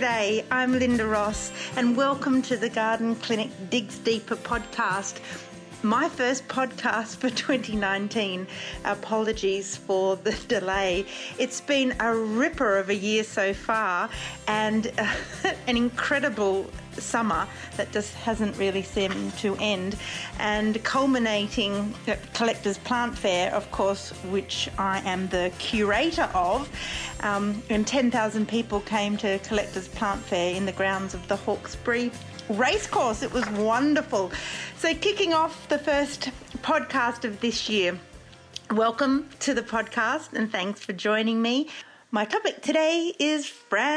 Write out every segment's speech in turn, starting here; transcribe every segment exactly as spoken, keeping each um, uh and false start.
G'day, I'm Linda Ross and welcome to the Garden Clinic Digs Deeper podcast. My first podcast for twenty nineteen. Apologies for the delay. It's been a ripper of a year so far and uh, an incredible summer that just hasn't really seemed to end, and culminating at Collectors Plant Fair, of course, which I am the curator of, um, and ten thousand people came to Collectors Plant Fair in the grounds of the Hawkesbury Racecourse. It was wonderful. So kicking off the first podcast of this year, welcome to the podcast and thanks for joining me. My topic today is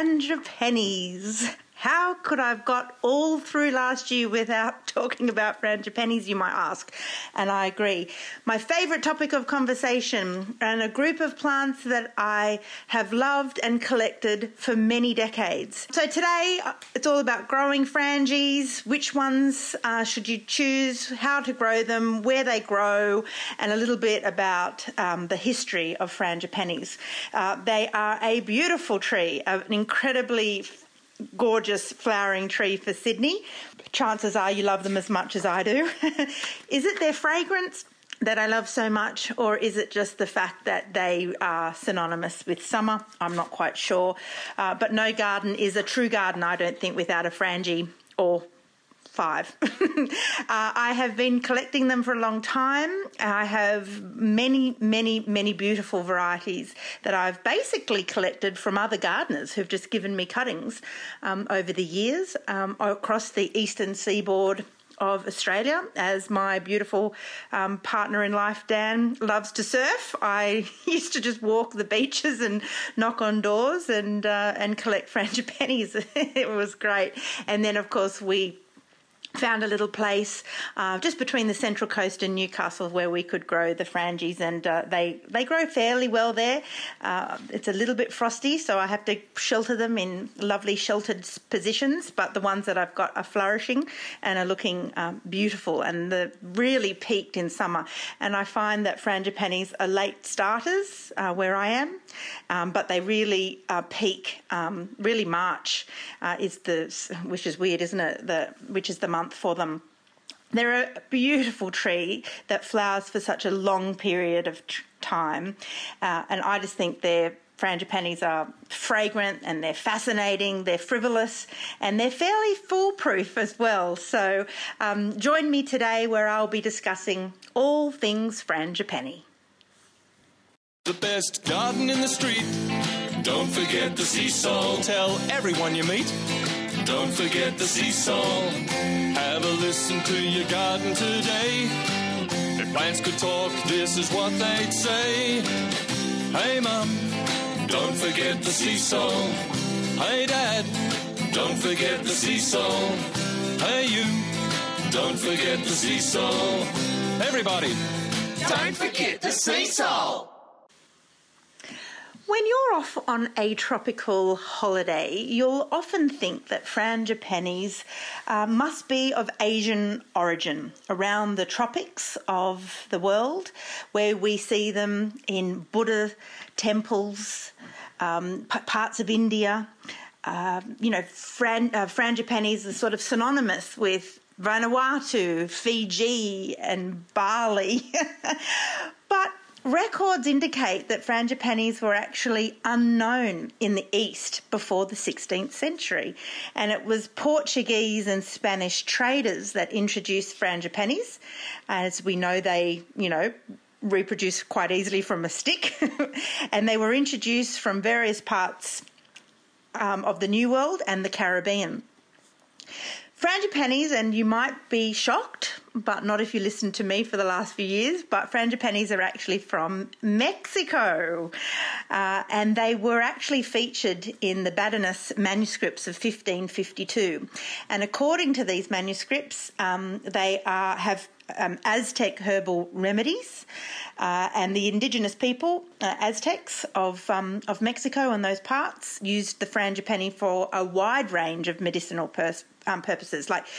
frangipanis. How could I have got all through last year without talking about frangipanis, you might ask? And I agree. My favourite topic of conversation, and a group of plants that I have loved and collected for many decades. So today it's all about growing frangies, which ones uh, should you choose, how to grow them, where they grow, and a little bit about um, the history of frangipanis. Uh, they are a beautiful tree, an incredibly gorgeous flowering tree for Sydney. Chances are you love them as much as I do. Is it their fragrance that I love so much, or is it just the fact that they are synonymous with summer? I'm not quite sure. Uh, but no garden is a true garden, I don't think, without a frangie or five. uh, I have been collecting them for a long time. I have many, many, many beautiful varieties that I've basically collected from other gardeners who've just given me cuttings um, over the years um, across the eastern seaboard of Australia. As my beautiful um, partner in life, Dan, loves to surf, I used to just walk the beaches and knock on doors and, uh, and collect frangipanis. It was great. And then, of course, we found a little place uh, just between the Central Coast and Newcastle where we could grow the frangies, and uh, they, they grow fairly well there. Uh, it's a little bit frosty, so I have to shelter them in lovely sheltered positions, but the ones that I've got are flourishing and are looking um, beautiful, and they're really peaked in summer. And I find that frangipanis are late starters uh, where I am, um, but they really uh, peak, um, really March uh, is the, which is weird, isn't it, the, which is the month for them. They're a beautiful tree that flowers for such a long period of time, uh, and I just think their frangipanis are fragrant and they're fascinating, they're frivolous, and they're fairly foolproof as well. So um, join me today where I'll be discussing all things frangipani. The best garden in the street. Don't forget the sea salt. Tell everyone you meet. Don't forget the sea salt. Have a listen to your garden today. If plants could talk, this is what they'd say. Hey mum, don't forget the sea salt. Hey dad, don't forget the sea salt. Hey you, don't forget the sea salt. Everybody, don't forget the sea salt. When you're off on a tropical holiday, you'll often think that frangipanis uh, must be of Asian origin, around the tropics of the world, where we see them in Buddha temples, um, p- parts of India. Uh, you know, fran- uh, frangipanis are sort of synonymous with Vanuatu, Fiji and Bali. But records indicate that frangipanis were actually unknown in the East before the sixteenth century, and it was Portuguese and Spanish traders that introduced frangipanis. As we know, they, you know, reproduce quite easily from a stick, and they were introduced from various parts um, of the New World and the Caribbean. Frangipanis, and you might be shocked, but not if you listened to me for the last few years, but frangipanis are actually from Mexico. Uh, and they were actually featured in the Badajoz manuscripts of fifteen fifty-two. And according to these manuscripts, um, they are have Um, Aztec herbal remedies, uh, and the indigenous people, uh, Aztecs of um, of Mexico and those parts, used the frangipani for a wide range of medicinal pers- um, purposes, like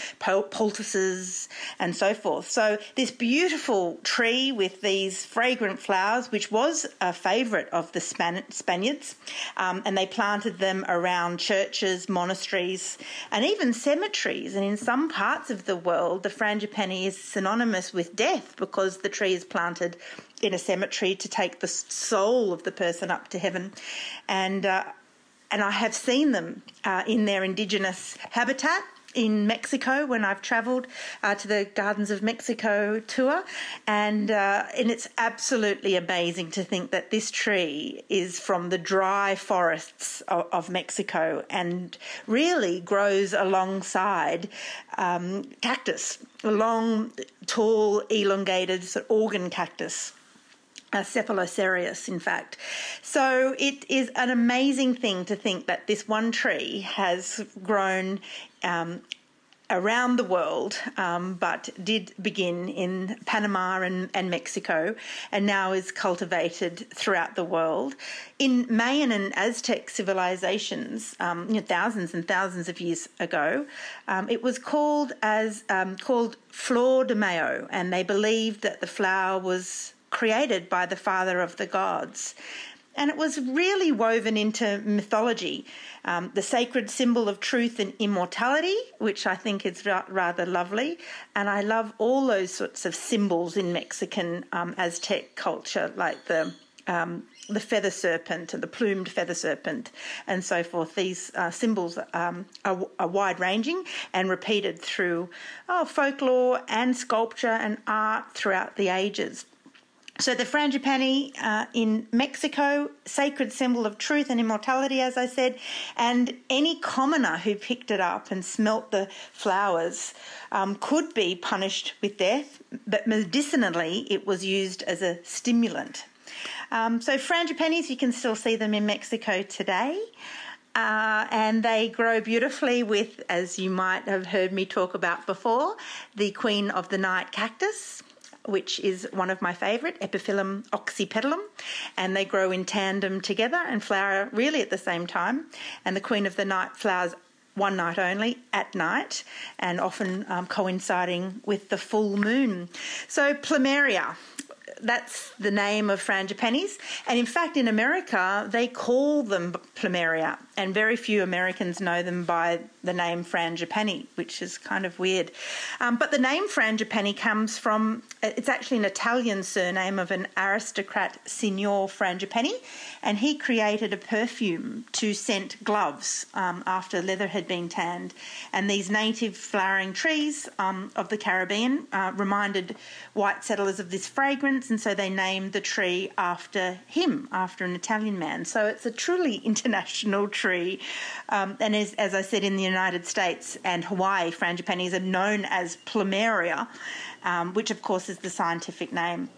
poultices and so forth. So this beautiful tree with these fragrant flowers, which was a favourite of the Span- Spaniards, um, and they planted them around churches, monasteries, and even cemeteries. And in some parts of the world, the frangipani is synonymous with death because the tree is planted in a cemetery to take the soul of the person up to heaven. And uh, and I have seen them uh, in their indigenous habitat in Mexico when I've travelled uh, to the Gardens of Mexico tour. And, uh, and it's absolutely amazing to think that this tree is from the dry forests of, of Mexico and really grows alongside um, cactus, a long, tall, elongated sort of organ cactus. Uh, Cephalocerius, in fact. So it is an amazing thing to think that this one tree has grown um, around the world, um, but did begin in Panama and, and Mexico, and now is cultivated throughout the world. In Mayan and Aztec civilizations, um, you know, thousands and thousands of years ago, um, it was called as um, called Flor de Mayo, and they believed that the flower was created by the father of the gods. And it was really woven into mythology, um, the sacred symbol of truth and immortality, which I think is ra- rather lovely. And I love all those sorts of symbols in Mexican um, Aztec culture, like the um, the feather serpent and the plumed feather serpent and so forth. These uh, symbols um, are, are wide-ranging and repeated through oh, folklore and sculpture and art throughout the ages. So the frangipani uh, in Mexico, sacred symbol of truth and immortality, as I said, and any commoner who picked it up and smelt the flowers um, could be punished with death, but medicinally it was used as a stimulant. Um, so frangipanis, you can still see them in Mexico today. Uh, and they grow beautifully with, as you might have heard me talk about before, the Queen of the Night cactus, which is one of my favourite, Epiphyllum oxypetalum, and they grow in tandem together and flower really at the same time. And the Queen of the Night flowers one night only, at night, and often um, coinciding with the full moon. So plumeria, that's the name of frangipanis. And in fact, in America, they call them plumeria, and very few Americans know them by the name frangipani, which is kind of weird. Um, but the name frangipani comes from, it's actually an Italian surname of an aristocrat, Signor Frangipani, and he created a perfume to scent gloves um, after leather had been tanned. And these native flowering trees um, of the Caribbean uh, reminded white settlers of this fragrance, and so they named the tree after him, after an Italian man. So it's a truly international tree. Um, and as, as I said, in the United States and Hawaii, frangipanis are known as plumeria, um, which of course is the scientific name.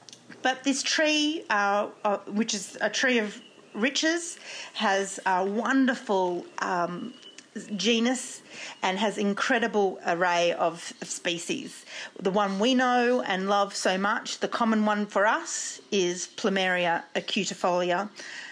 But this tree, uh, uh, which is a tree of riches, has a wonderful um, genus and has incredible array of, of species. The one we know and love so much, the common one for us, is Plumeria acutifolia,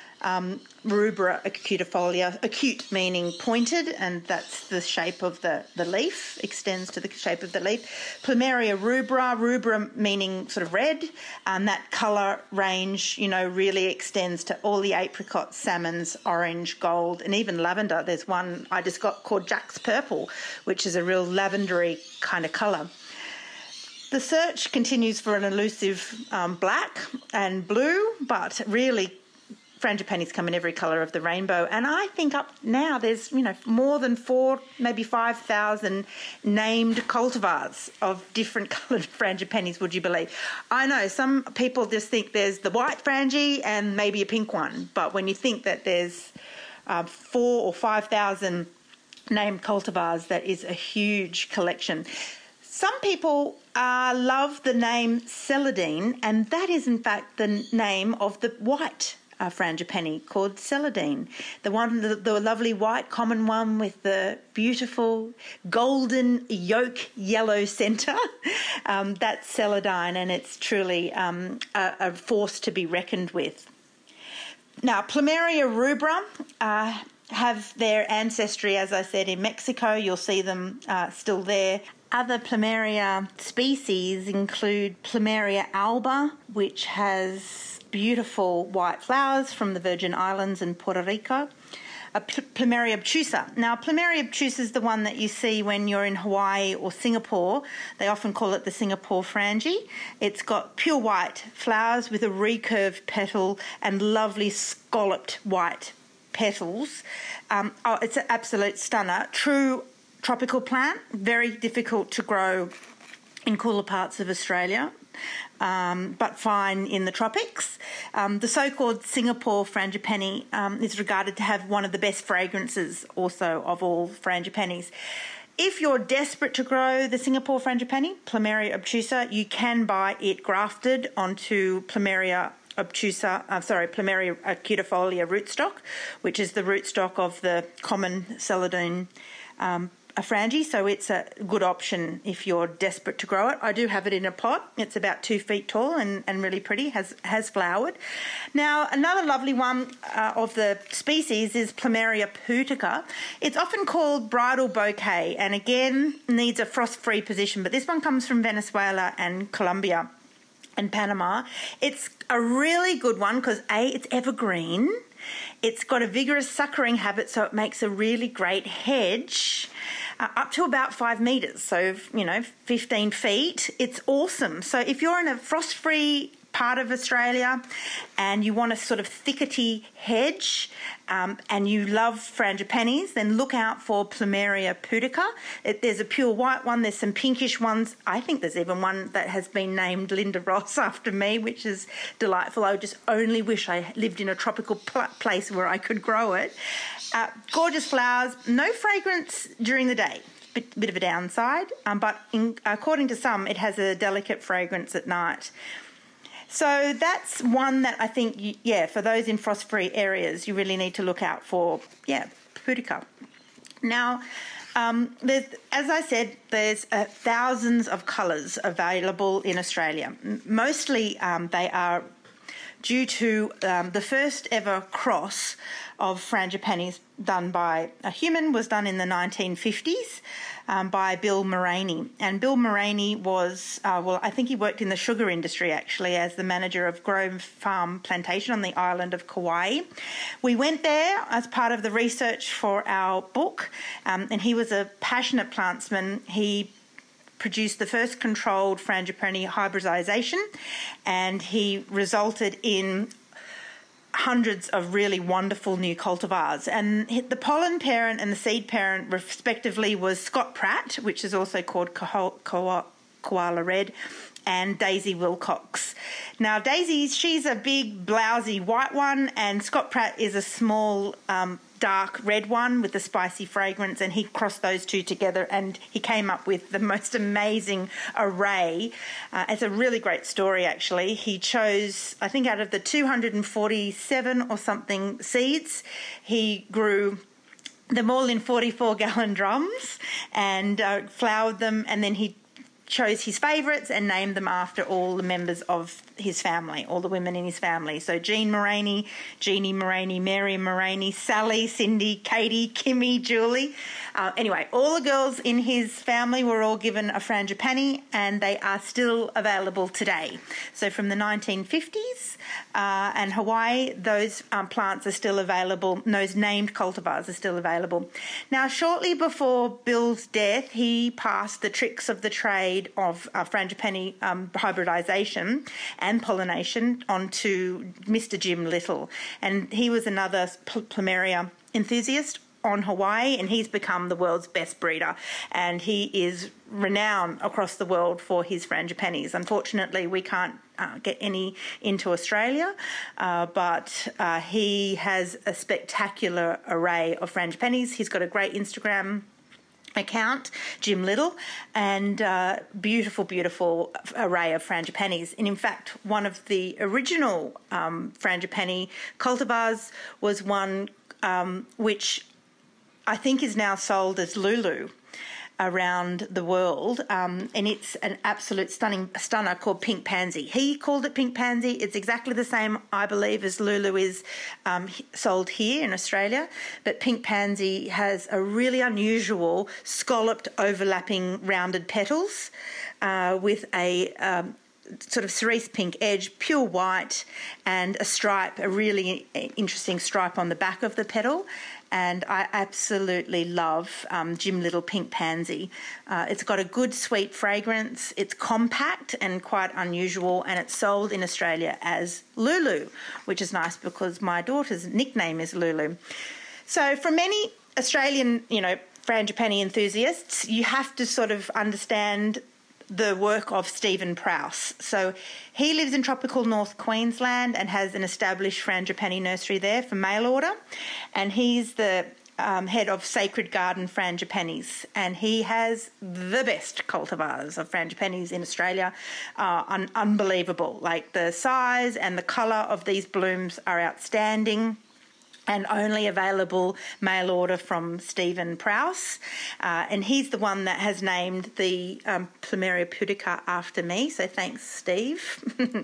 um, Rubra acutifolia, acute meaning pointed, and that's the shape of the, the leaf, extends to the shape of the leaf. Plumeria rubra, rubra meaning sort of red, and that colour range, you know, really extends to all the apricots, salmons, orange, gold, and even lavender. There's one I just got called Jack's Purple, which is a real lavendery kind of colour. The search continues for an elusive um, black and blue, but really frangipanis come in every colour of the rainbow, and I think up now there's, you know, more than four, maybe five thousand named cultivars of different coloured frangipanis, would you believe? I know some people just think there's the white frangi and maybe a pink one, but when you think that there's uh, four or five thousand named cultivars, that is a huge collection. Some people uh, love the name celandine, and that is in fact the name of the white Uh, frangipani called celandine, the one, the, the lovely white common one with the beautiful golden yolk yellow centre. um, that's celandine, and it's truly um, a, a force to be reckoned with. Now, Plumeria rubra uh, have their ancestry, as I said, in Mexico. You'll see them uh, still there. Other plumeria species include Plumeria alba, which has beautiful white flowers from the Virgin Islands and Puerto Rico. A Plumeria obtusa. Now, Plumeria obtusa is the one that you see when you're in Hawaii or Singapore. They often call it the Singapore frangie. It's got pure white flowers with a recurved petal and lovely scalloped white petals. Um, oh, it's an absolute stunner. True tropical plant, very difficult to grow in cooler parts of Australia, um, but fine in the tropics. Um, the so-called Singapore frangipani um, is regarded to have one of the best fragrances also of all frangipanis. If you're desperate to grow the Singapore frangipani, Plumeria obtusa, you can buy it grafted onto Plumeria obtusa, uh, sorry, Plumeria acutifolia rootstock, which is the rootstock of the common celandine um, a frangie, so it's a good option if you're desperate to grow it. I do have it in a pot. It's about two feet tall and, and really pretty, has has flowered. Now, another lovely one uh, of the species is Plumeria pudica. It's often called bridal bouquet, and again, needs a frost-free position, but this one comes from Venezuela and Colombia and Panama. It's a really good one because, A, it's evergreen. It's got a vigorous suckering habit, so it makes a really great hedge. Uh, up to about five metres, so, you know, fifteen feet. It's awesome. So if you're in a frost-free part of Australia and you want a sort of thickety hedge um, and you love frangipanis, then look out for Plumeria pudica. It, there's a pure white one. There's some pinkish ones. I think there's even one that has been named Linda Ross after me, which is delightful. I just only wish I lived in a tropical pl- place where I could grow it. Uh, gorgeous flowers, no fragrance during the day. Bit, bit of a downside, um, but in, according to some, it has a delicate fragrance at night. So that's one that I think, you, yeah, for those in frost-free areas, you really need to look out for, yeah, pudica. Now, um, there's, as I said, there's uh, thousands of colours available in Australia. Mostly um, they are due to um, the first ever cross of frangipanis done by a human was done in the nineteen fifties um, by Bill Mulroney. And Bill Mulroney was, uh, well, I think he worked in the sugar industry actually as the manager of Grove Farm Plantation on the island of Kauai. We went there as part of the research for our book, um, and he was a passionate plantsman. He produced the first controlled frangipani hybridisation, and he resulted in hundreds of really wonderful new cultivars. And the pollen parent and the seed parent respectively was Scott Pratt, which is also called Koala Red, and Daisy Wilcox. Now, Daisy, she's a big, blousy white one, and Scott Pratt is a small, um, dark red one with the spicy fragrance, and he crossed those two together and he came up with the most amazing array. Uh, it's a really great story, actually. He chose, I think, out of the two hundred forty-seven or something seeds, he grew them all in forty-four gallon drums and uh, flowered them, and then he chose his favourites and named them after all the members of his family, all the women in his family. So Jean Mulroney, Jeannie Mulroney, Mary Mulroney, Sally, Cindy, Katie, Kimmy, Julie. Uh, anyway, all the girls in his family were all given a frangipani, and they are still available today. So from the nineteen fifties uh, and Hawaii, those um, plants are still available. Those named cultivars are still available. Now, shortly before Bill's death, he passed the tricks of the trade of uh, frangipani um, hybridisation and pollination onto Mister Jim Little, and he was another plumeria enthusiast on Hawaii, and he's become the world's best breeder, and he is renowned across the world for his frangipanis. Unfortunately, we can't uh, get any into Australia, uh, but uh, he has a spectacular array of frangipanis. He's got a great Instagram account, Jim Little, and uh, beautiful, beautiful array of frangipanis. And in fact, one of the original um, frangipani cultivars was one um, which I think is now sold as Lulu. around the world, um, and it's an absolute stunning stunner called Pink Pansy. He called it Pink Pansy. It's exactly the same, I believe, as Lulu is um, sold here in Australia, but Pink Pansy has a really unusual scalloped overlapping rounded petals uh, with a um, sort of cerise pink edge, pure white, and a stripe, a really interesting stripe on the back of the petal. And I absolutely love um, Jim Little Pink Pansy. Uh, it's got a good sweet fragrance, it's compact and quite unusual, and it's sold in Australia as Lulu, which is nice because my daughter's nickname is Lulu. So for many Australian, you know, frangipani enthusiasts, you have to sort of understand the work of Stephen Prowse. So he lives in tropical North Queensland and has an established frangipani nursery there for mail order, and he's the um, head of Sacred Garden Frangipanis, and he has the best cultivars of frangipanis in Australia. Uh, un- unbelievable. Like, the size and the colour of these blooms are outstanding, and only available mail order from Stephen Prowse. Uh, and he's the one that has named the um, Plumeria pudica after me, so thanks, Steve.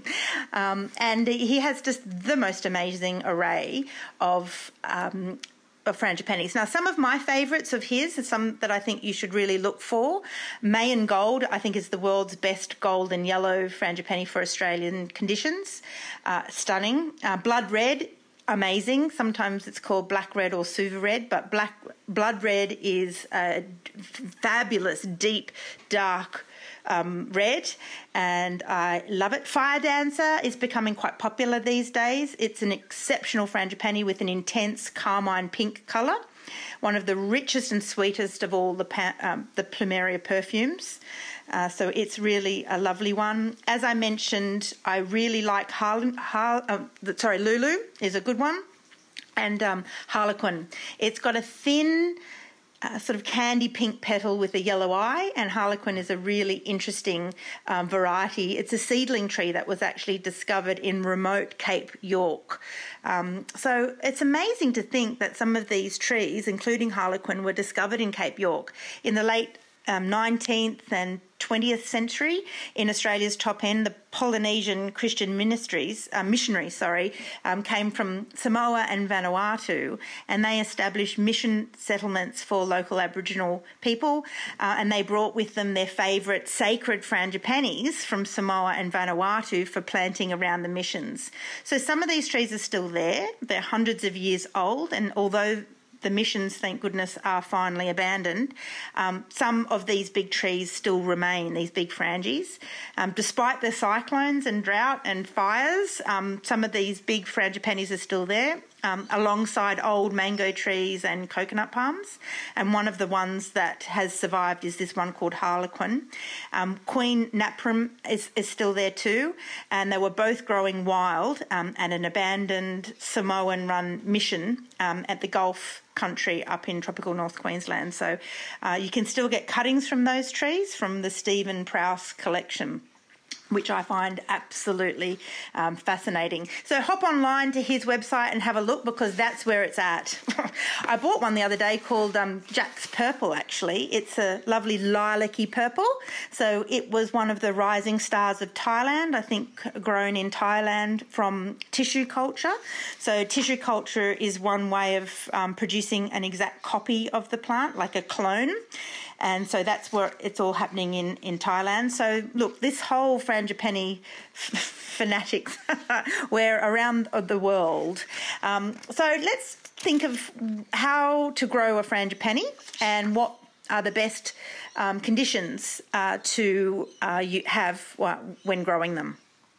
um, and he has just the most amazing array of um, of frangipanis. Now, some of my favourites of his are some that I think you should really look for. Mayan Gold, I think, is the world's best gold and yellow frangipani for Australian conditions. Uh, stunning. Uh, Blood Red, amazing. Sometimes it's called black red or suva red, but black blood red is a fabulous, deep, dark um, red, and I love it. Fire Dancer is becoming quite popular these days. It's an exceptional frangipani with an intense carmine pink colour, one of the richest and sweetest of all the pa- um, the Plumeria perfumes. Uh, so it's really a lovely one. As I mentioned, I really like Harlem, Har- uh, sorry, Lulu is a good one, and um, Harlequin. It's got a thin uh, sort of candy pink petal with a yellow eye, and Harlequin is a really interesting um, variety. It's a seedling tree that was actually discovered in remote Cape York. Um, so it's amazing to think that some of these trees, including Harlequin, were discovered in Cape York in the late um, nineteenth and twentieth century. In Australia's top end, the Polynesian Christian ministries, uh, missionaries, sorry, um, came from Samoa and Vanuatu, and they established mission settlements for local Aboriginal people, uh, and they brought with them their favourite sacred frangipanis from Samoa and Vanuatu for planting around the missions. So some of these trees are still there. They're hundreds of years old, and although the missions, thank goodness, are finally abandoned, Um, some of these big trees still remain, these big frangies. Um, despite the cyclones and drought and fires, um, some of these big frangipanis are still there, um, alongside old mango trees and coconut palms. And one of the ones that has survived is this one called Harlequin. Um, Queen Napram is, is still there too, and they were both growing wild um, at an abandoned Samoan-run mission um, at the Gulf country up in tropical North Queensland. So uh, you can still get cuttings from those trees from the Stephen Prowse collection, which I find absolutely um, fascinating. So hop online to his website and have a look, because that's where it's at. I bought one the other day called um, Jack's Purple, actually. It's a lovely lilac-y purple. So it was one of the rising stars of Thailand, I think grown in Thailand from tissue culture. So tissue culture is one way of um, producing an exact copy of the plant, like a clone. And so that's where it's all happening in, in Thailand. So, look, this whole frangipani f- fanatics, we're around the world. Um, so let's think of how to grow a frangipani and what are the best um, conditions uh, to uh, you have uh, when growing them.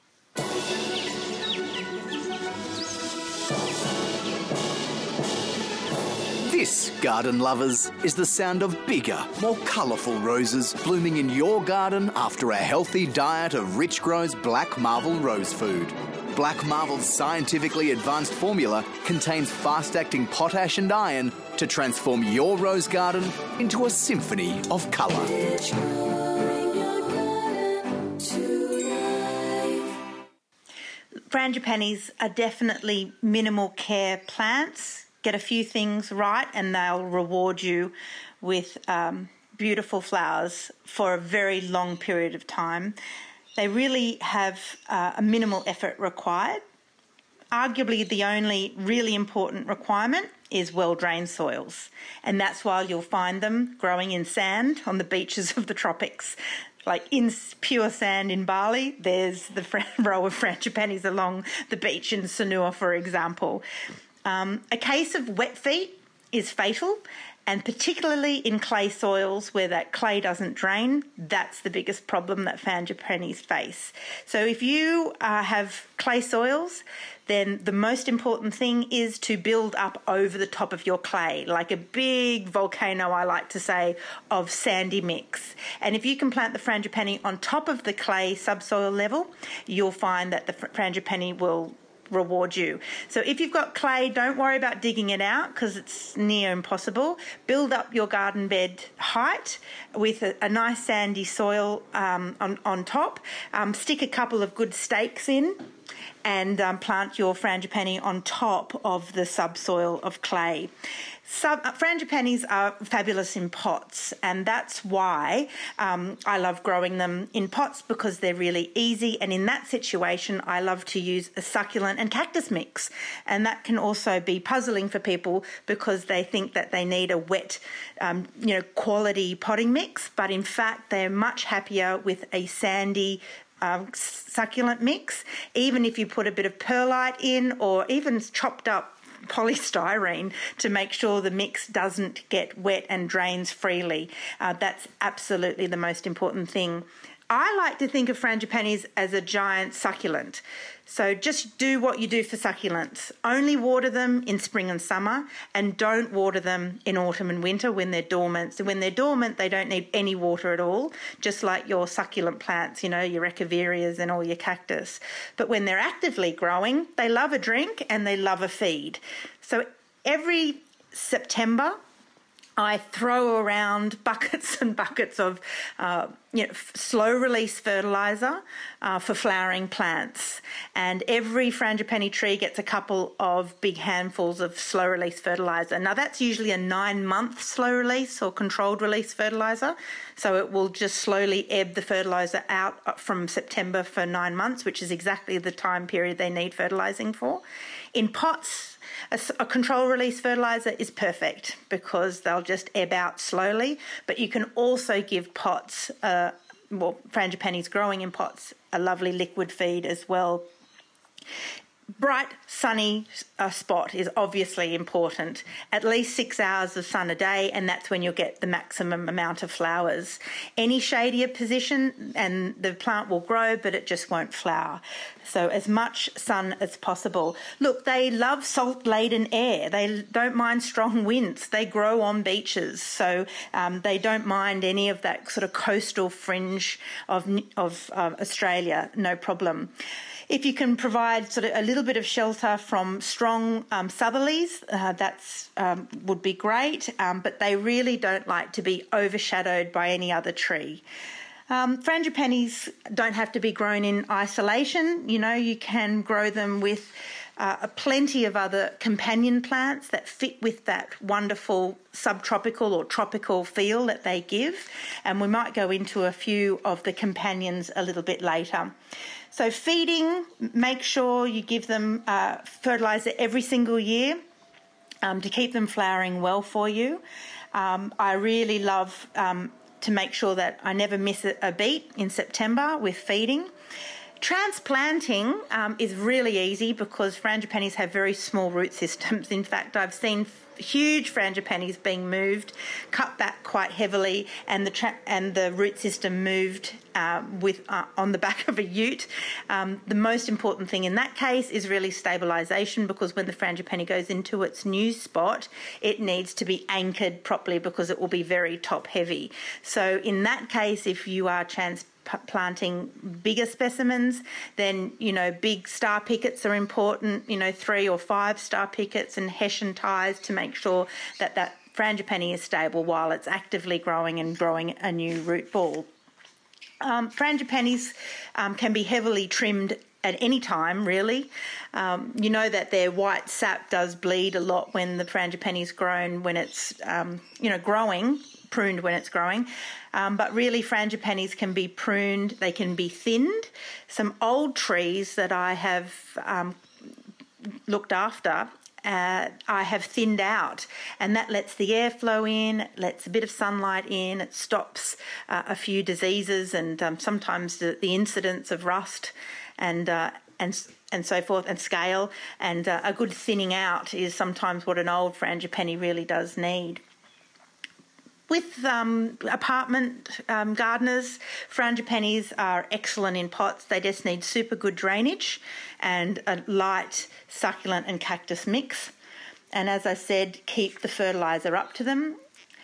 This, garden lovers, is the sound of bigger, more colourful roses blooming in your garden after a healthy diet of Rich Grow's Black Marvel rose food. Black Marvel's scientifically advanced formula contains fast-acting potash and iron to transform your rose garden into a symphony of colour. Frangipanis are definitely minimal care plants. Get a few things right and they'll reward you with um, beautiful flowers for a very long period of time. They really have uh, a minimal effort required. Arguably, the only really important requirement is well-drained soils, and that's why you'll find them growing in sand on the beaches of the tropics. Like in pure sand in Bali, there's the row of frangipanis along the beach in Sanur, for example. Um, a case of wet feet is fatal, and particularly in clay soils where that clay doesn't drain, that's the biggest problem that frangipanis face. So if you uh, have clay soils, then the most important thing is to build up over the top of your clay, like a big volcano, I like to say, of sandy mix. And if you can plant the frangipani on top of the clay subsoil level, you'll find that the frangipani will reward you. So if you've got clay, don't worry about digging it out because it's near impossible. Build up your garden bed height with a, a nice sandy soil um, on, on top. Um, stick a couple of good stakes in and um, plant your frangipani on top of the subsoil of clay. Sub, uh, frangipanis are fabulous in pots, and that's why um, I love growing them in pots, because they're really easy. And in that situation, I love to use a succulent and cactus mix, and that can also be puzzling for people because they think that they need a wet, um, you know, quality potting mix. But in fact, they're much happier with a sandy Um, succulent mix, even if you put a bit of perlite in or even chopped up polystyrene to make sure the mix doesn't get wet and drains freely. Uh, that's absolutely the most important thing. I like to think of frangipanis as a giant succulent. So just do what you do for succulents. Only water them in spring and summer, and don't water them in autumn and winter when they're dormant. So when they're dormant, they don't need any water at all, just like your succulent plants, you know, your echeverias and all your cactus. But when they're actively growing, they love a drink and they love a feed. So every September, I throw around buckets and buckets of uh, you know, slow-release fertiliser uh, for flowering plants. And every frangipani tree gets a couple of big handfuls of slow-release fertiliser. Now, that's usually a nine-month slow-release or controlled-release fertiliser. So it will just slowly ebb the fertiliser out from September for nine months, which is exactly the time period they need fertilising for. In pots, A, a control release fertiliser is perfect because they'll just ebb out slowly, but you can also give pots, uh, well, frangipanis growing in pots, a lovely liquid feed as well. Bright, sunny uh, spot is obviously important. At least six hours of sun a day, and that's when you'll get the maximum amount of flowers. Any shadier position and the plant will grow, but it just won't flower. So as much sun as possible. Look, they love salt-laden air. They don't mind strong winds. They grow on beaches, so um, they don't mind any of that sort of coastal fringe of, of uh, Australia, no problem. If you can provide sort of a little bit of shelter from strong um, southerlies, uh, that's um, would be great, um, but they really don't like to be overshadowed by any other tree. Um, frangipanis don't have to be grown in isolation. You know, you can grow them with uh, plenty of other companion plants that fit with that wonderful subtropical or tropical feel that they give, and we might go into a few of the companions a little bit later. So feeding, make sure you give them uh, fertiliser every single year um, to keep them flowering well for you. Um, I really love um, to make sure that I never miss a, a beat in September with feeding. Transplanting um, is really easy because frangipanis have very small root systems. In fact, I've seen huge frangipanis being moved, cut back quite heavily, and the tra- and the root system moved uh, with uh, on the back of a ute. Um, the most important thing in that case is really stabilisation, because when the frangipani goes into its new spot, it needs to be anchored properly because it will be very top heavy. So in that case, if you are trans planting bigger specimens, then, you know, big star pickets are important, you know, three or five star pickets and Hessian ties to make sure that that frangipani is stable while it's actively growing and growing a new root ball. Um, frangipanis um, can be heavily trimmed at any time, really. Um, you know that their white sap does bleed a lot when the frangipani is grown, when it's, um, you know, growing. pruned when it's growing. Um, but really, frangipanis can be pruned. They can be thinned. Some old trees that I have um, looked after, Uh, I have thinned out, and that lets the air flow in, lets a bit of sunlight in, it stops uh, a few diseases and um, sometimes the, the incidence of rust and uh, and and so forth, and scale. And uh, a good thinning out is sometimes what an old frangipani really does need. With um, apartment um, gardeners, frangipanis are excellent in pots. They just need super good drainage and a light succulent and cactus mix. And as I said, keep the fertiliser up to them,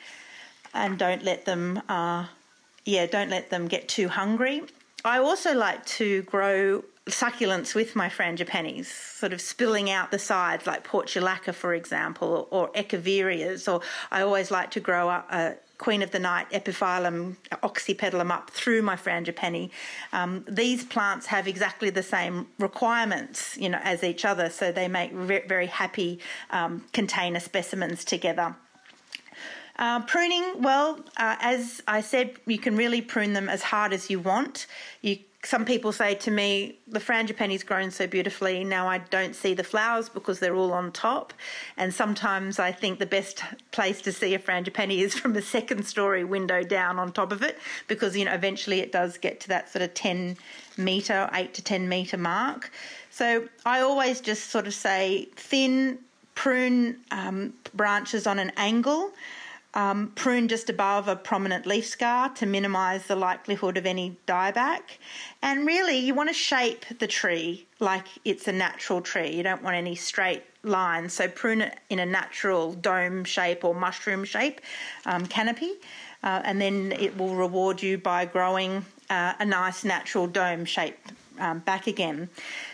and don't let them, uh, yeah, don't let them get too hungry. I also like to grow succulents with my frangipanis, sort of spilling out the sides, like portulaca, for example, or, or echeverias. Or I always like to grow up a Queen of the Night epiphyllum oxypetalum up through my frangipani. Um, these plants have exactly the same requirements, you know, as each other, so they make very, very happy um, container specimens together. Uh, pruning, well, uh, as I said, you can really prune them as hard as you want. You Some people say to me, the frangipani's grown so beautifully, now I don't see the flowers because they're all on top. And sometimes I think the best place to see a frangipani is from a second story window down on top of it, because, you know, eventually it does get to that sort of ten metre, eight to ten metre mark. So I always just sort of say thin, prune um, branches on an angle. Um, prune just above a prominent leaf scar to minimise the likelihood of any dieback. And really, you want to shape the tree like it's a natural tree. You don't want any straight lines. So prune it in a natural dome shape or mushroom shape um, canopy, uh, and then it will reward you by growing uh, a nice natural dome shape um, back again.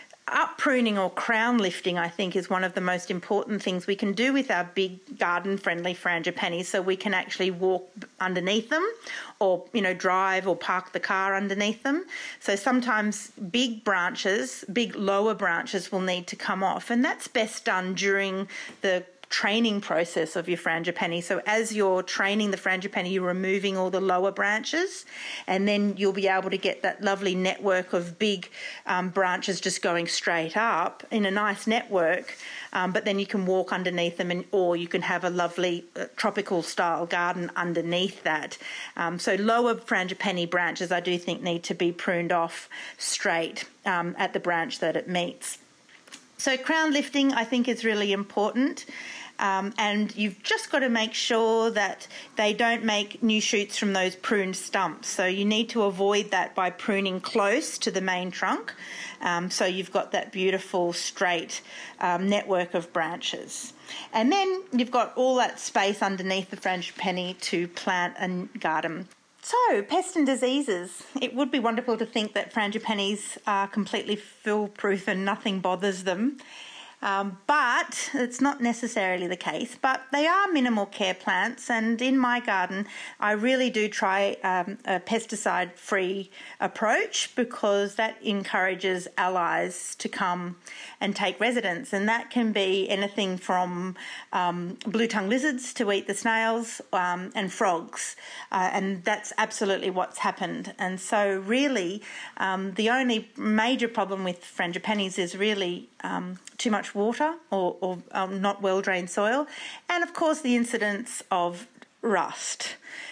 Up pruning or crown lifting, I think, is one of the most important things we can do with our big garden-friendly frangipanis, so we can actually walk underneath them or, you know, drive or park the car underneath them. So sometimes big branches, big lower branches will need to come off, and that's best done during the training process of your frangipani. So as you're training the frangipani, you're removing all the lower branches, and then you'll be able to get that lovely network of big um, branches just going straight up in a nice network, um, but then you can walk underneath them, and or you can have a lovely uh, tropical style garden underneath that. Um, so lower frangipani branches I do think need to be pruned off straight um, at the branch that it meets. So crown lifting, I think, is really important, um, and you've just got to make sure that they don't make new shoots from those pruned stumps. So you need to avoid that by pruning close to the main trunk, um, so you've got that beautiful straight um, network of branches. And then you've got all that space underneath the frangipani to plant and garden. So, pests and diseases. It would be wonderful to think that frangipanis are completely foolproof and nothing bothers them. Um, but it's not necessarily the case. But they are minimal care plants, and in my garden I really do try um, a pesticide-free approach, because that encourages allies to come and take residence, and that can be anything from um, blue-tongued lizards to eat the snails um, and frogs, uh, and that's absolutely what's happened. And so really um, the only major problem with frangipanis is really um, too much water or, or um, not well-drained soil, and of course the incidence of rust.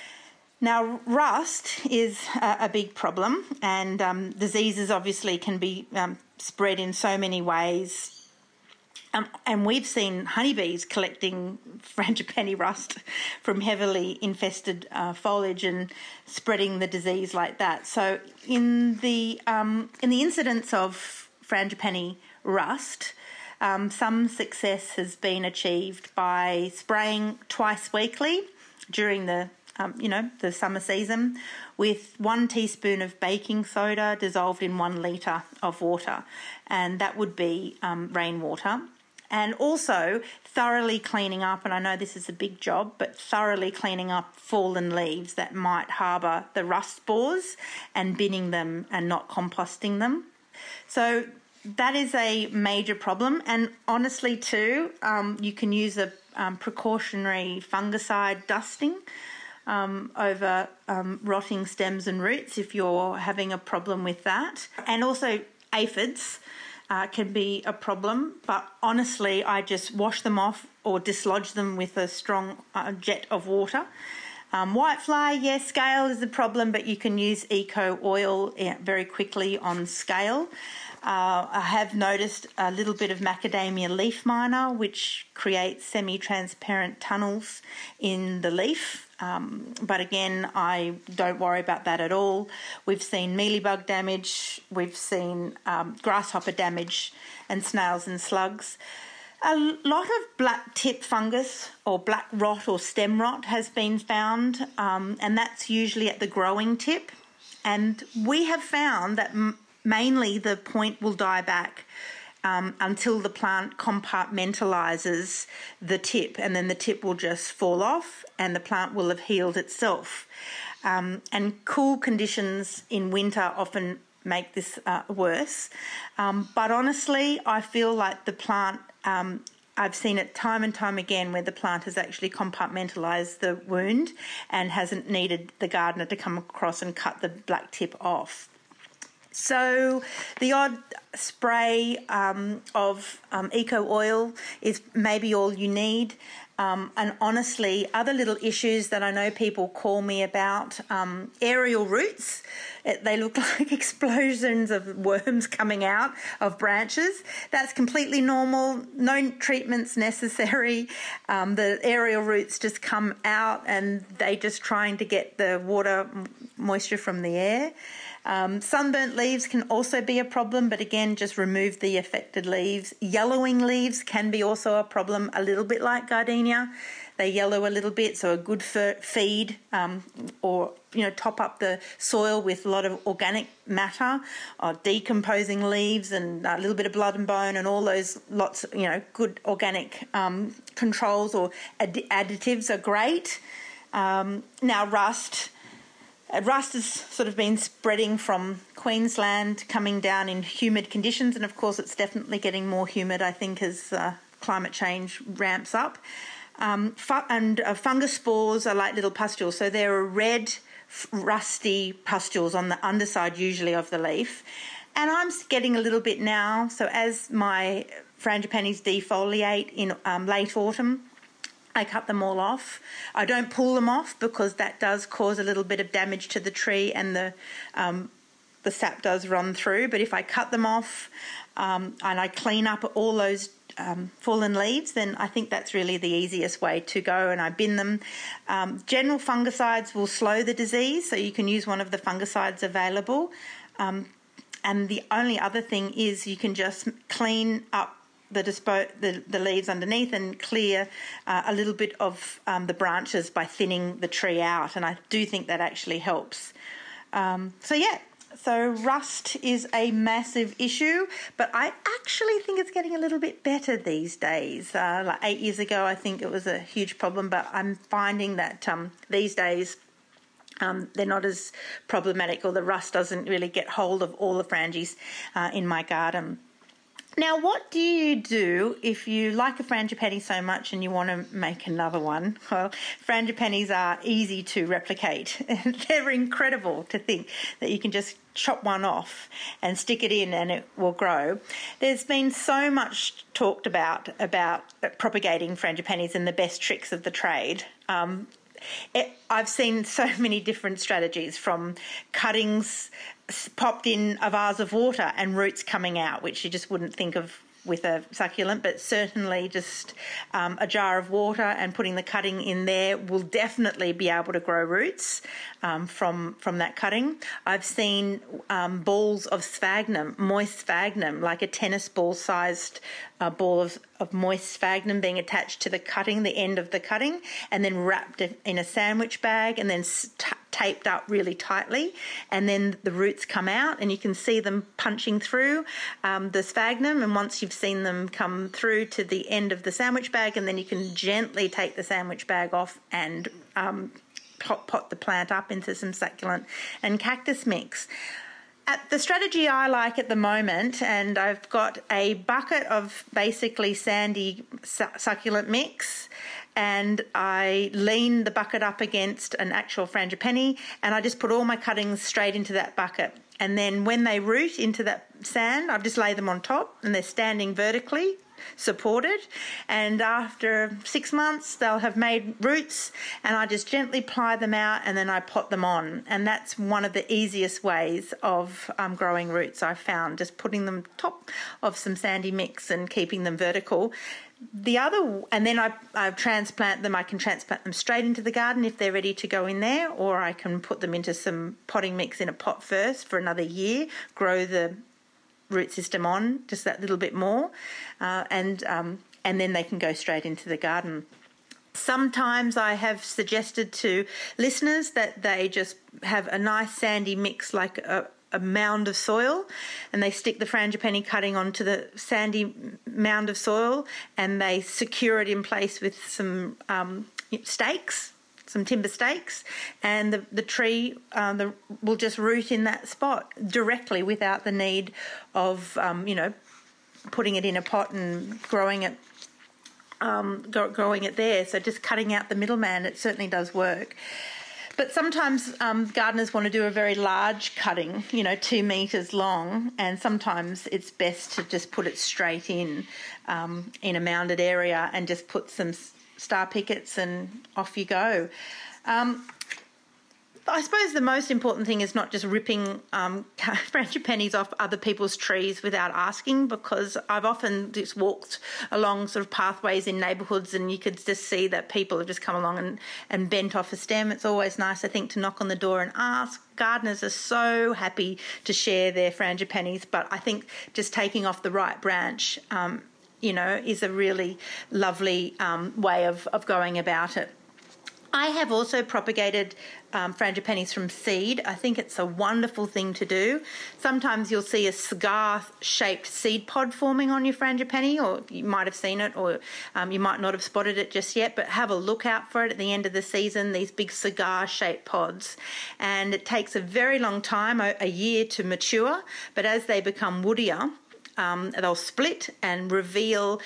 Now, rust is a, a big problem, and um, diseases obviously can be um, spread in so many ways. Um, and we've seen honeybees collecting frangipani rust from heavily infested uh, foliage and spreading the disease like that. So in the um, in the incidence of frangipani rust, um, some success has been achieved by spraying twice weekly during the um, you know the summer season with one teaspoon of baking soda dissolved in one litre of water, and that would be um, rainwater. And also thoroughly cleaning up, and I know this is a big job, but thoroughly cleaning up fallen leaves that might harbour the rust spores and binning them and not composting them. So that is a major problem, and honestly too, um, you can use a um, precautionary fungicide dusting um, over um, rotting stems and roots if you're having a problem with that. And also aphids uh, can be a problem, but honestly I just wash them off or dislodge them with a strong uh, jet of water. Um, whitefly, yes, scale is a problem, but you can use eco oil very quickly on scale. Uh, I have noticed a little bit of macadamia leaf miner, which creates semi-transparent tunnels in the leaf. Um, but again, I don't worry about that at all. We've seen mealybug damage, we've seen um, grasshopper damage, and snails and slugs. A lot of black tip fungus or black rot or stem rot has been found, um, and that's usually at the growing tip. And we have found that m- mainly the point will die back um, until the plant compartmentalises the tip, and then the tip will just fall off and the plant will have healed itself. Um, and cool conditions in winter often make this uh, worse. Um, but honestly, I feel like the plant, um, I've seen it time and time again where the plant has actually compartmentalised the wound and hasn't needed the gardener to come across and cut the black tip off. So the odd spray um, of um, eco oil is maybe all you need. Um, and honestly, other little issues that I know people call me about, um, aerial roots. It, they look like explosions of worms coming out of branches. That's completely normal. No treatments necessary. Um, the aerial roots just come out and they just trying to get the water moisture from the air. Um, sunburnt leaves can also be a problem, but again, just remove the affected leaves. Yellowing leaves can be also a problem, a little bit like gardenia. They yellow a little bit, so a good feed um, or, you know, top up the soil with a lot of organic matter, or decomposing leaves and a little bit of blood and bone and all those lots, you know, good organic um, controls or add- additives are great. Um, now, rust. Uh, rust has sort of been spreading from Queensland, coming down in humid conditions, and of course it's definitely getting more humid, I think, as uh, climate change ramps up. Um, fu- and uh, fungus spores are like little pustules, so they're red, f- rusty pustules on the underside usually of the leaf. And I'm getting a little bit now, so as my frangipanis defoliate in um, late autumn, I cut them all off. I don't pull them off because that does cause a little bit of damage to the tree and the um, the sap does run through. But if I cut them off um, and I clean up all those um, fallen leaves, then I think that's really the easiest way to go, and I bin them. Um, general fungicides will slow the disease, so you can use one of the fungicides available. Um, and the only other thing is you can just clean up The, dispo- the the leaves underneath and clear uh, a little bit of um, the branches by thinning the tree out, and I do think that actually helps. Um, so yeah, so rust is a massive issue, but I actually think it's getting a little bit better these days. Uh, like eight years ago, I think it was a huge problem, but I'm finding that um, these days um, they're not as problematic, or the rust doesn't really get hold of all the frangies uh, in my garden. Now, what do you do if you like a frangipani so much and you want to make another one? Well, frangipanis are easy to replicate. They're incredible to think that you can just chop one off and stick it in and it will grow. There's been so much talked about about propagating frangipanis and the best tricks of the trade. Um, It, I've seen so many different strategies, from cuttings popped in a vase of water and roots coming out, which you just wouldn't think of with a succulent, but certainly just um, a jar of water and putting the cutting in there will definitely be able to grow roots um, from from that cutting. I've seen um, balls of sphagnum, moist sphagnum, like a tennis ball sized uh, ball of, of moist sphagnum being attached to the cutting, the end of the cutting, and then wrapped in a sandwich bag and then t- taped up really tightly, and then the roots come out and you can see them punching through um, the sphagnum, and once you've seen them come through to the end of the sandwich bag, and then you can gently take the sandwich bag off and um, pot, pot the plant up into some succulent and cactus mix. At the strategy I like at the moment, and I've got a bucket of basically sandy su- succulent mix, and I lean the bucket up against an actual frangipani, and I just put all my cuttings straight into that bucket. And then when they root into that sand, I just lay them on top, and they're standing vertically, supported. And after six months, they'll have made roots, and I just gently ply them out, and then I pot them on. And that's one of the easiest ways of um, growing roots, I've found, just putting them top of some sandy mix and keeping them vertical. The other, and then I, I transplant them. I can transplant them straight into the garden if they're ready to go in there, or I can put them into some potting mix in a pot first for another year, grow the root system on just that little bit more, uh, and um, and then they can go straight into the garden. Sometimes I have suggested to listeners that they just have a nice sandy mix, like a a mound of soil, and they stick the frangipani cutting onto the sandy mound of soil, and they secure it in place with some um, stakes, some timber stakes, and the, the tree uh, the, will just root in that spot directly without the need of, um, you know, putting it in a pot and growing it um, growing it there. So just cutting out the middleman, it certainly does work. But sometimes um, gardeners want to do a very large cutting, you know, two metres long, and sometimes it's best to just put it straight in, um, in a mounded area, and just put some star pickets and off you go. Um, I suppose the most important thing is not just ripping um, frangipanis off other people's trees without asking, because I've often just walked along sort of pathways in neighbourhoods, and you could just see that people have just come along and, and bent off a stem. It's always nice, I think, to knock on the door and ask. Gardeners are so happy to share their frangipanis, but I think just taking off the right branch, um, you know, is a really lovely um, way of, of going about it. I have also propagated um, frangipanis from seed. I think it's a wonderful thing to do. Sometimes you'll see a cigar-shaped seed pod forming on your frangipani, or you might have seen it, or um, you might not have spotted it just yet, but have a look out for it at the end of the season, these big cigar-shaped pods. And it takes a very long time, a year to mature, but as they become woodier, um, they'll split and reveal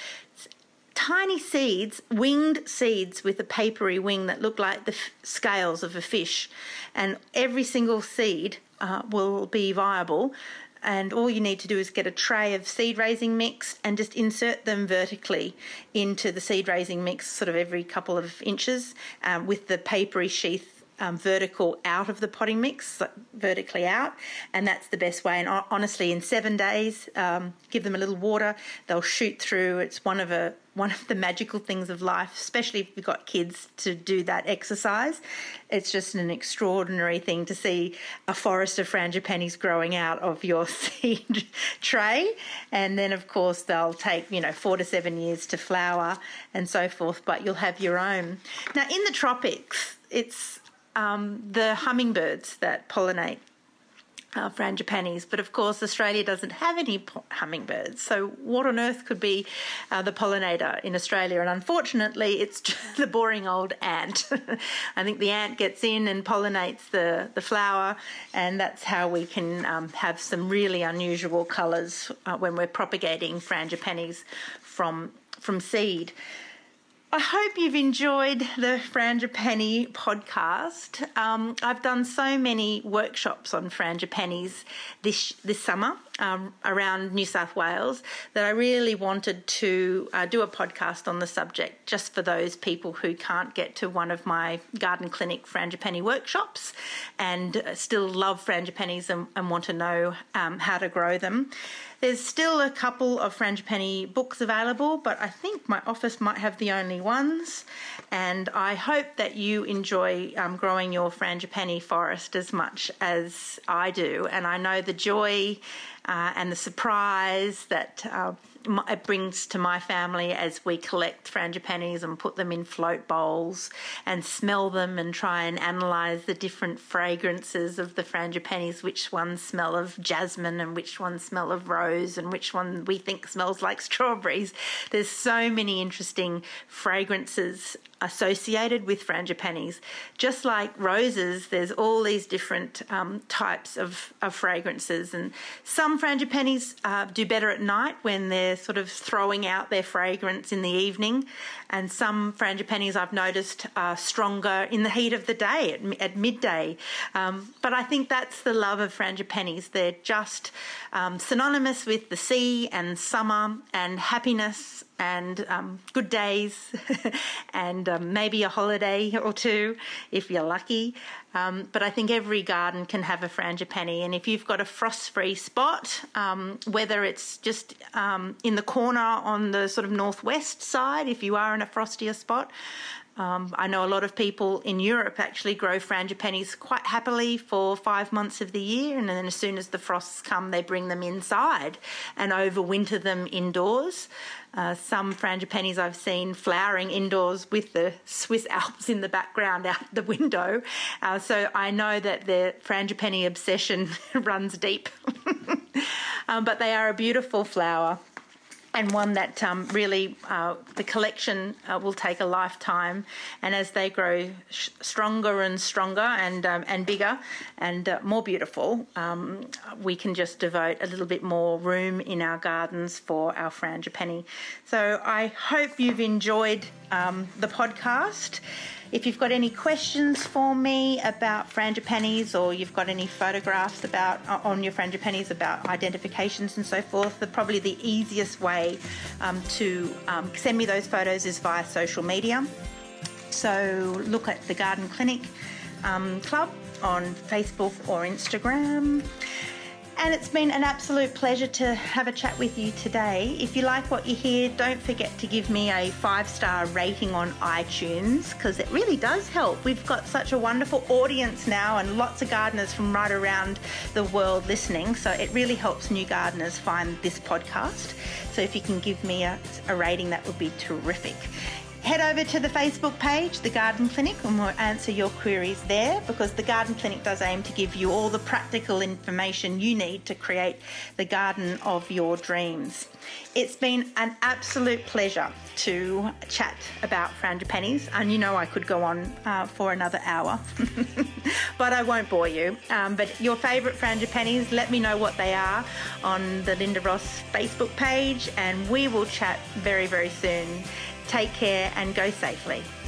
tiny seeds, winged seeds with a papery wing that look like the f- scales of a fish. And every single seed uh, will be viable. And all you need to do is get a tray of seed raising mix and just insert them vertically into the seed raising mix sort of every couple of inches um, with the papery sheath Um, vertical out of the potting mix, like vertically out, and that's the best way. And honestly, in seven days, um, give them a little water, they'll shoot through. It's one of a one of the magical things of life, especially if you've got kids to do that exercise. It's just an extraordinary thing to see a forest of frangipanis growing out of your seed tray, and then of course they'll take, you know, four to seven years to flower and so forth. But you'll have your own. Now, in the tropics, it's Um, the hummingbirds that pollinate uh, frangipanis, but of course Australia doesn't have any po- hummingbirds, so what on earth could be uh, the pollinator in Australia? And unfortunately it's just the boring old ant. I think the ant gets in and pollinates the, the flower, and that's how we can um, have some really unusual colours uh, when we're propagating frangipanis from, from seed. I hope you've enjoyed the Frangipani podcast. Um, I've done so many workshops on frangipanis this this summer um, around New South Wales that I really wanted to uh, do a podcast on the subject, just for those people who can't get to one of my Garden Clinic Frangipani workshops and still love frangipanis and, and want to know um, how to grow them. There's still a couple of frangipani books available, but I think my office might have the only ones. And I hope that you enjoy um, growing your frangipani forest as much as I do. And I know the joy uh, and the surprise that uh, it brings to my family as we collect frangipanis and put them in float bowls and smell them and try and analyse the different fragrances of the frangipanis, which ones smell of jasmine and which ones smell of rose and which one we think smells like strawberries. There's so many interesting fragrances associated with frangipanis. Just like roses, there's all these different um, types of, of fragrances, and some frangipanis uh, do better at night when they're sort of throwing out their fragrance in the evening, and some frangipanis I've noticed are stronger in the heat of the day at, at midday. Um, but I think that's the love of frangipanis. They're just um, synonymous with the sea and summer and happiness and um, good days and um, maybe a holiday or two if you're lucky. Um, but I think every garden can have a frangipani, and if you've got a frost-free spot, um, whether it's just um, in the corner on the sort of northwest side, if you are in a frostier spot, Um, I know a lot of people in Europe actually grow frangipanis quite happily for five months of the year, and then as soon as the frosts come, they bring them inside and overwinter them indoors. Uh, some frangipanis I've seen flowering indoors with the Swiss Alps in the background out the window. Uh, so I know that the frangipani obsession runs deep. um, but they are a beautiful flower, and one that um, really, uh, the collection uh, will take a lifetime. And as they grow sh- stronger and stronger and um, and bigger and uh, more beautiful, um, we can just devote a little bit more room in our gardens for our frangipani. So I hope you've enjoyed um, the podcast. If you've got any questions for me about frangipanis, or you've got any photographs about on your frangipanis about identifications and so forth, the, probably the easiest way um, to um, send me those photos is via social media. So look at the Garden Clinic um, Club on Facebook or Instagram. And it's been an absolute pleasure to have a chat with you today. If you like what you hear, don't forget to give me a five-star rating on iTunes, because it really does help. We've got such a wonderful audience now and lots of gardeners from right around the world listening. So it really helps new gardeners find this podcast. So if you can give me a, a rating, that would be terrific. Head over to the Facebook page, The Garden Clinic, and we'll answer your queries there, because The Garden Clinic does aim to give you all the practical information you need to create the garden of your dreams. It's been an absolute pleasure to chat about frangipanis, and you know I could go on uh, for another hour, but I won't bore you. Um, but your favourite frangipanis, let me know what they are on the Linda Ross Facebook page, and we will chat very, very soon. Take care and go safely.